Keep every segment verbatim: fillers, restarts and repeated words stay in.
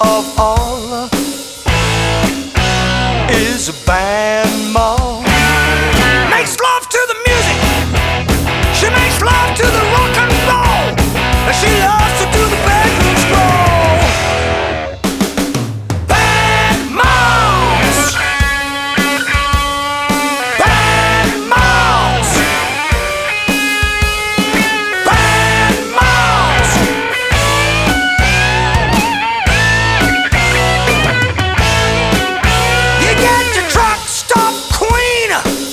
of all is a band mom. Makes love to the music. She makes love to the rock and roll. And she loves to do the bedroom stroll. Band moms. Band moms. Band moms. You get your truck stop queen.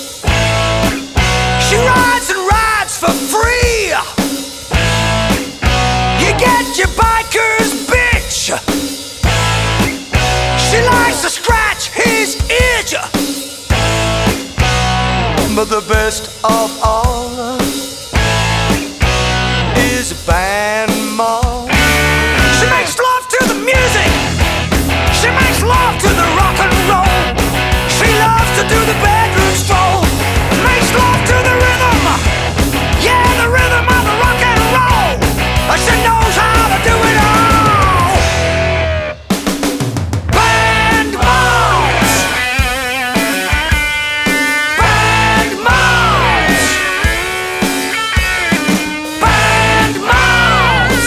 She rides and rides for free. You get your biker's bitch. She likes to scratch his itch. But the best of all is a band mom. She makes love to the music. She makes love to the rock and roll. She loves to do the bedroom stroll. Makes love to the rhythm. Yeah, the rhythm of the rock and roll. She knows how to do it all. Band moms. Band moms. Band moms.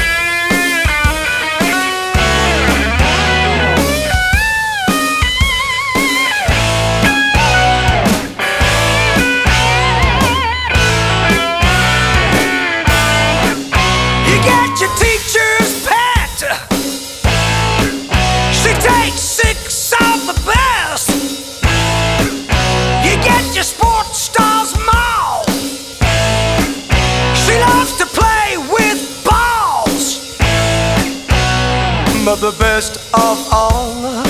You get your teacher's pet. She takes six of the best. You get your sports star's mom. She loves to play with balls. But the best of all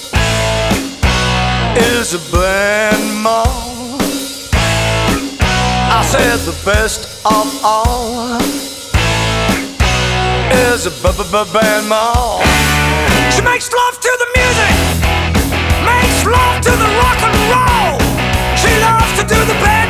is a band mom. I said the best of all is a b-b-b-band mom. She makes love to the music. Makes love to the rock and roll. She loves to do the band